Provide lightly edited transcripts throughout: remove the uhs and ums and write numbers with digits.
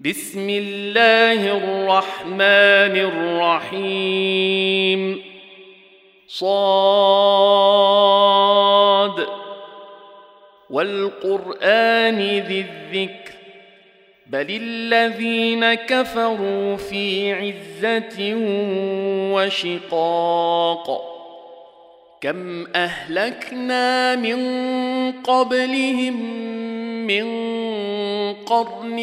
بسم الله الرحمن الرحيم صاد والقرآن ذي الذكر بل الذين كفروا في عزة وشقاق كم أهلكنا من قبلهم من قرن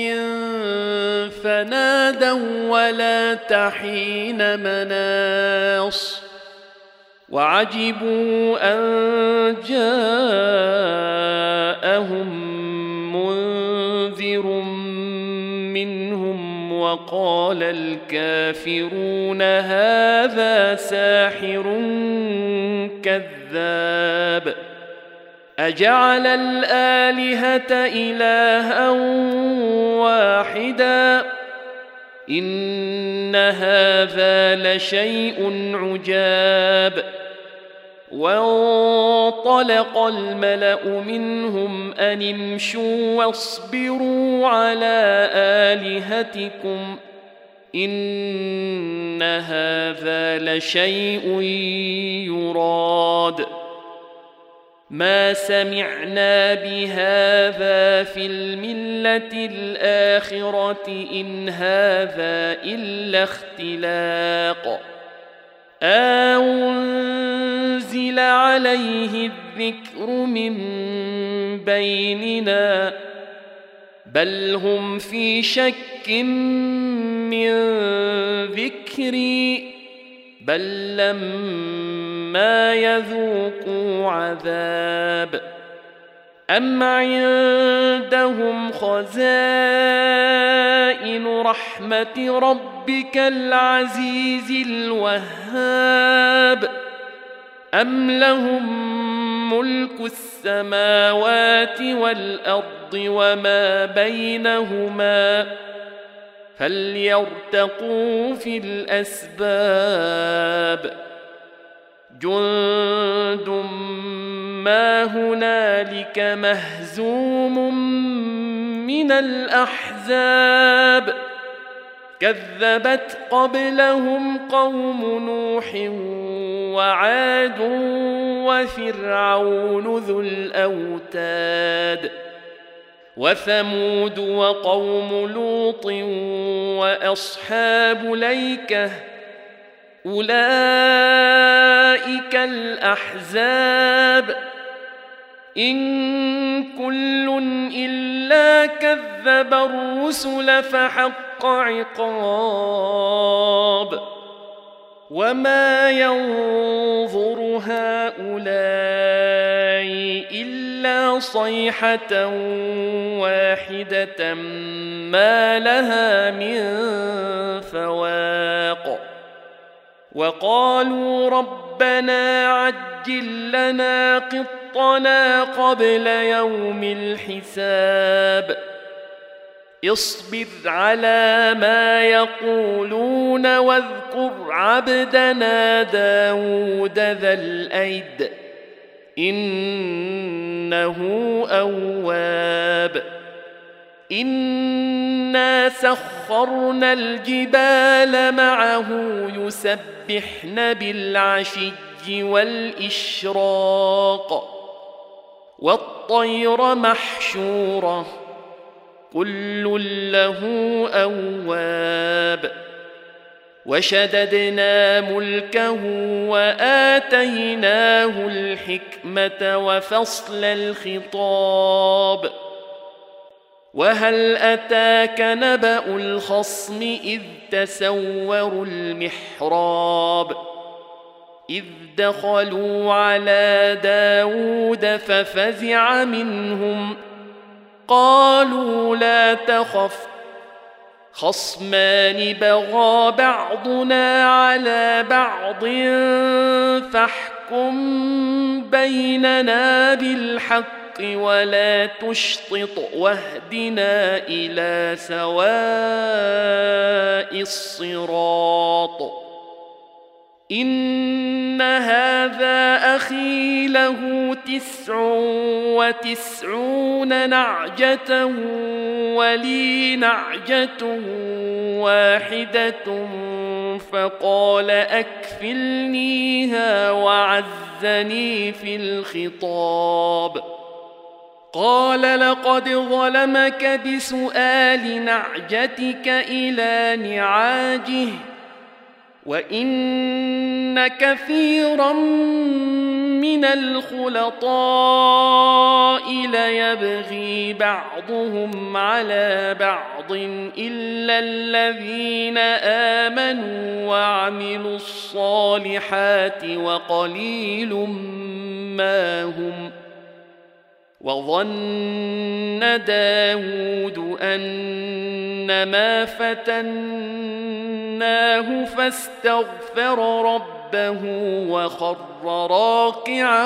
فنادوا ولا تحين مناص وعجبوا أن جاءهم منذر منهم وقال الكافرون هذا ساحر كذاب أجعل الآلهة إلها واحدا إن هذا لشيء عجاب وانطلق الملأ منهم أن امشوا واصبروا على آلهتكم إن هذا لشيء يراد ما سمعنا بهذا في الملة الآخرة إن هذا إلا اختلاق أنزل عليه الذكر من بيننا بل هم في شك من ذكري بل لما يذوقوا عذاب أم عندهم خزائن رحمة ربك العزيز الوهاب أم لهم ملك السماوات والأرض وما بينهما فليرتقوا في الأسباب جند ما هنالك مهزوم من الأحزاب كذبت قبلهم قوم نوح وعاد وفرعون ذو الأوتاد وثمود وقوم لوط وأصحاب الأيكة أولئك الأحزاب إن كل إلا كذب الرسل فحق عقاب وما ينظر هؤلاء إلا صيحة واحدة ما لها من فواق وقالوا ربنا عجل لنا قطنا قبل يوم الحساب اصبر على ما يقولون واذكر عبدنا داود ذا الأيد إنه أواب إنا سخرنا الجبال معه يسبحن بالعشي والإشراق والطير محشورة كل له أواب وشددنا ملكه وآتيناه الحكمة وفصل الخطاب وهل أتاك نبأ الخصم إذ تسوروا المحراب إذ دخلوا على داود ففزع منهم قالوا لا تخف خصمان بغى بعضنا على بعض فاحكم بيننا بالحق ولا تشطط واهدنا إلى سواء الصراط إن هذا أخي له 99 نعجة ولي نعجة واحدة فقال أكفلنيها وعزني في الخطاب. قال لقد ظلمك بسؤال نعجتك إلى نعاجه وإن كثيرا من الخلطاء ليبغي بعضهم على بعض إلا الذين آمنوا وعملوا الصالحات وقليل ما هم. وظن داود أنما فتناه فاستغفر ربه وخر راكعا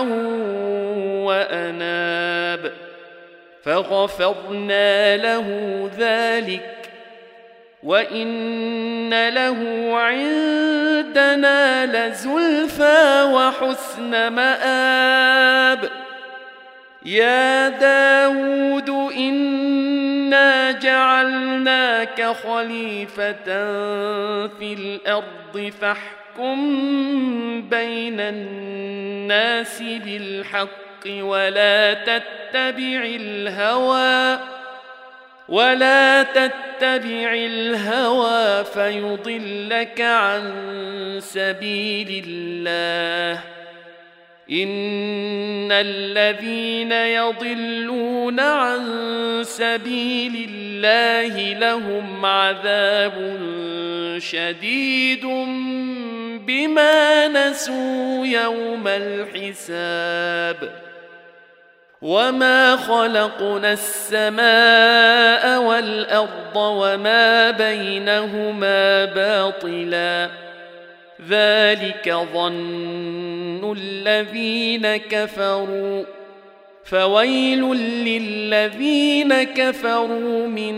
وأناب فغفرنا له ذلك وإن له عندنا لزلفى وحسن مآب. يا داود إنا جعلناك خليفة في الأرض فاحكم بين الناس بالحق ولا تتبع الهوى فيضلك عن سبيل الله. إن الذين يضلون عن سبيل الله لهم عذاب شديد بما نسوا يوم الحساب. وما خلقنا السماء والأرض وما بينهما باطلا ذلك ظن الذين كفروا فويل للذين كفروا من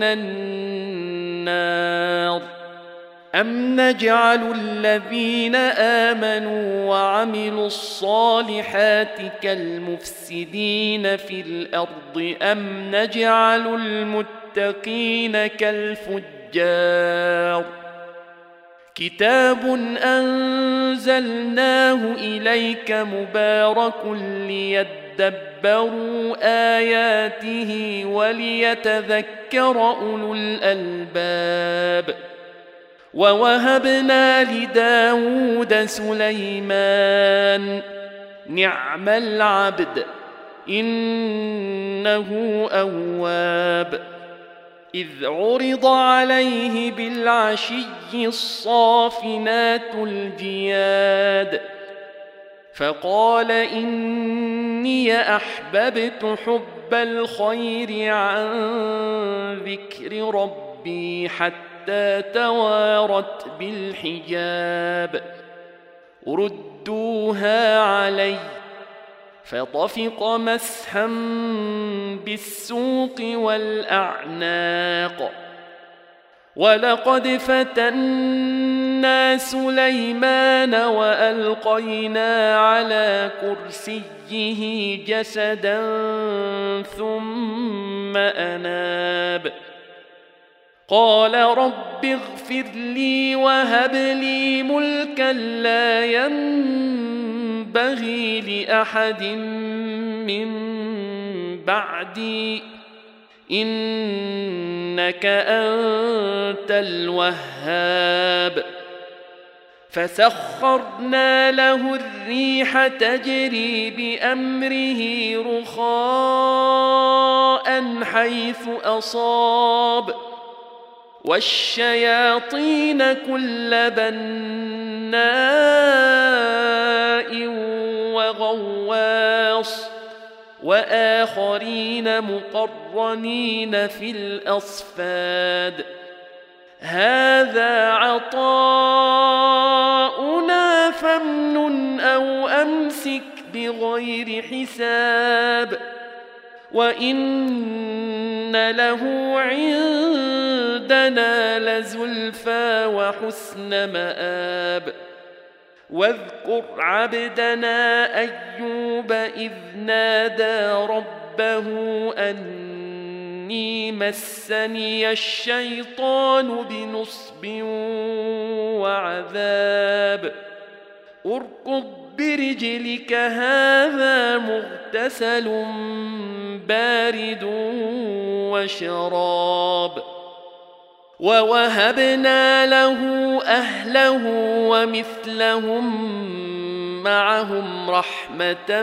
النار. أم نجعل الذين آمنوا وعملوا الصالحات كالمفسدين في الأرض أم نجعل المتقين كالفجار. كتاب أنزلناه إليك مبارك ليدبروا آياته وليتذكر أولو الألباب. ووهبنا لداود سليمان نعم العبد إنه أواب. إذ عرض عليه بالعشي الصافنات الجياد فقال إني أحببت حب الخير عن ذكر ربي حتى توارت بالحجاب. ردوها علي فطفق مسحا بالسوق والأعناق. ولقد فتنا سليمان وألقينا على كرسيه جسدا ثم أناب. قال رب اغفر لي وهب لي ملكا لا ينبغي لأحد من بعدي إنك أنت الوهاب. فسخرنا له الريح تجري بأمره رخاء حيث أصاب والشياطين كل بناء وغواص وآخرين مقرنين في الأصفاد. هذا عطاؤنا فامنن أو أمسك بغير حساب وإن له عندنا لزلفى وحسن مآب. واذكر عبدنا أيوب إذ نادى ربه أني مسني الشيطان بنصب وعذاب اركض برجلك هذا مغتسل بارد وشراب ووهبنا له أهله ومثلهم معهم رحمة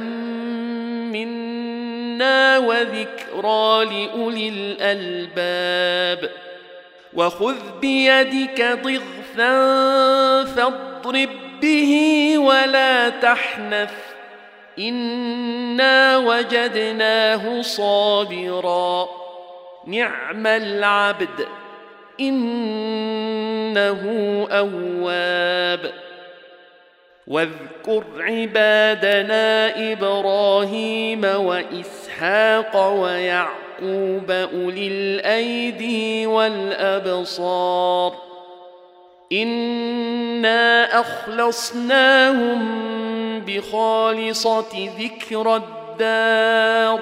منا وذكرى لأولي الألباب وخذ بيدك ضغثا فاضرب به ولا تحنث إنا وجدناه صابرا نعم العبد إنه أواب واذكر عبادنا إبراهيم وإسحاق ويعقوب أولي الأيدي والأبصار إنا أخلصناهم بخالصة ذكر الدار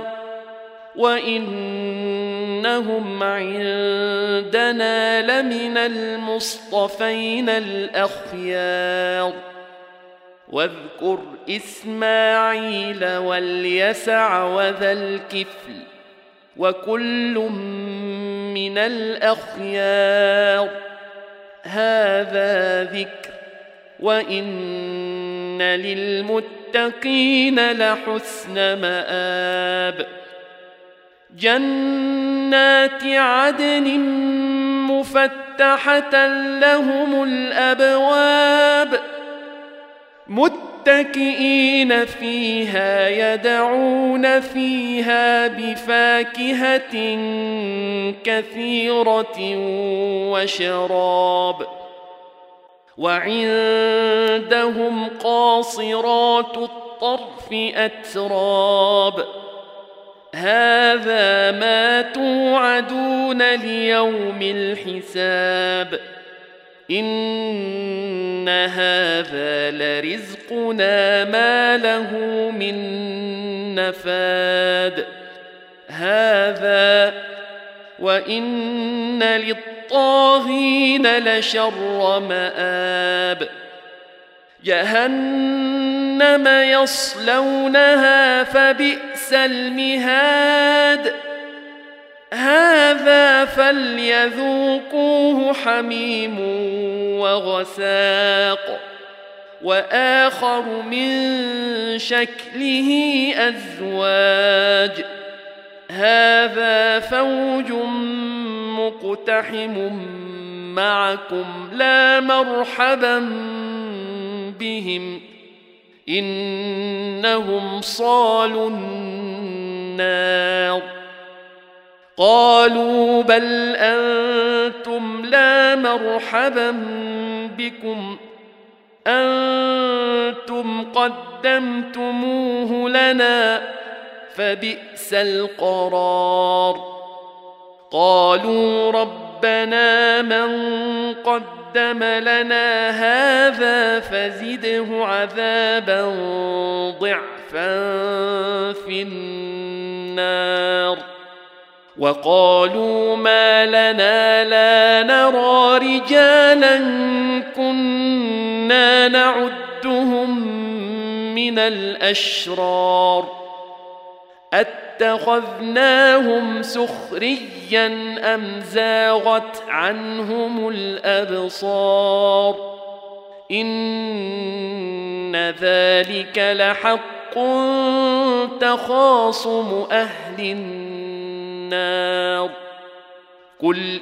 وإنهم عندنا لمن المصطفين الأخيار واذكر إسماعيل واليسع وذا الكفل وكل من الأخيار هذا ذكر وإن للمتقين لحسن مآب جنات عدن مفتحة لهم الأبواب متكئين فيها يدعون فيها بفاكهة كثيرة وشراب وعندهم قاصرات الطرف أتراب هذا ما توعدون ليوم الحساب إن هذا لرزقنا ما له من نفاد هذا وإن للطاغين لشر مآب جهنم يصلونها فبئس المهاد هذا فليذوقوه حميم وغساق وآخر من شكله أزواج هذا فوج مقتحم معكم لا مرحبا بهم إنهم صالوا النار قالوا بل أنتم لا مرحبا بكم أنتم قدمتموه لنا فبئس القرار قالوا ربنا من قدم لنا هذا فزده عذابا ضعفا في النار وقالوا ما لنا لا نرى رجالا كنا نعدهم من الأشرار أتخذناهم سخريا أم زاغت عنهم الأبصار إن ذلك لحق تخاصم أهل النار قل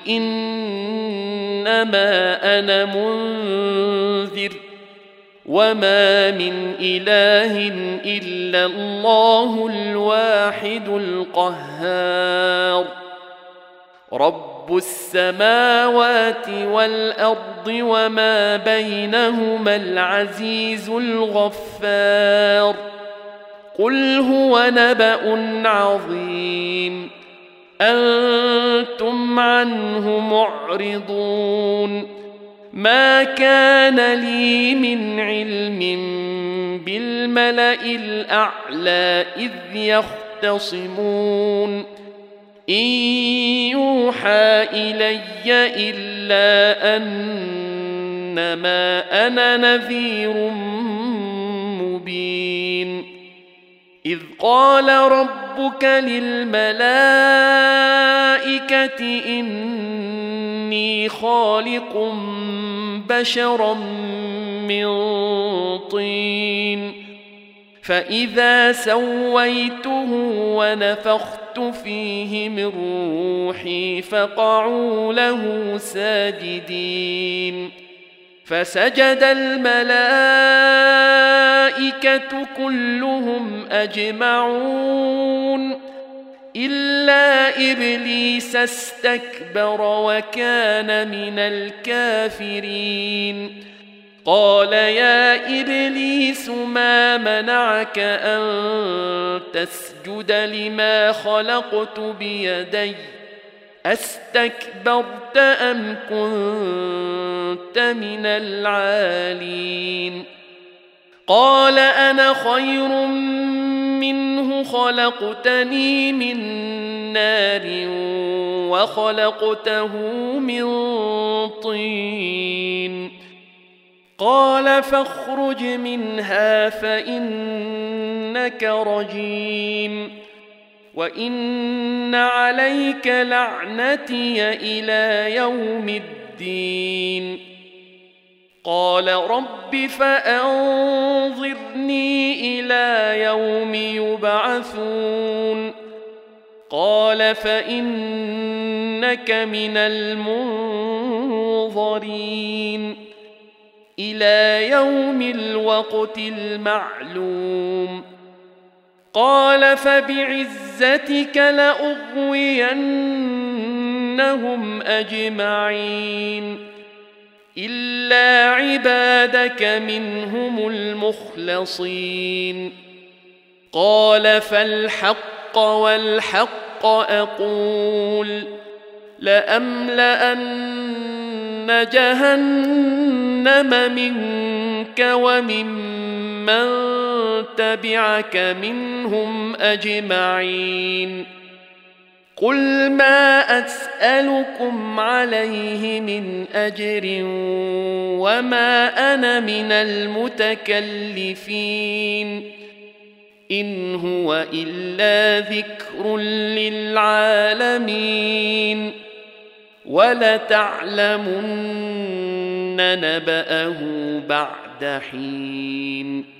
إنما أنا منذر وما من إله إلا الله الواحد القهار رب السماوات والأرض وما بينهما العزيز الغفار قل هو نبأ عظيم أنتم عنه معرضون ما كان لي من علم بالملأ الأعلى إذ يختصمون إن يوحى إلي إلا أنما أنا نذير مبين إذ قال ربك للملائكة إني خالق بشرا من طين فإذا سويته ونفخت فيه من روحي فقعوا له ساجدين فسجد الملائكة كلهم أجمعون إلا إبليس استكبر وكان من الكافرين قال يا إبليس ما منعك أن تسجد لما خلقت بيدي أستكبرت أم كنت من العالين قال أنا خير منه خلقتني من نار وخلقته من طين قال فاخرج منها فإنك رجيم وإن عليك لعنتي إلى يوم الدين قال رب فأنظرني إلى يوم يبعثون قال فإنك من المنظرين إلى يوم الوقت المعلوم قال فبعزتك لأغوينهم أجمعين إلا عبادك منهم المخلصين قال فالحق والحق أقول لأملأن جهنم منك وممن تبعك منهم أجمعين قل ما أسألكم عليه من أجر وما أنا من المتكلفين إن هو إلا ذكر للعالمين ولتعلمن نبأه بعد حين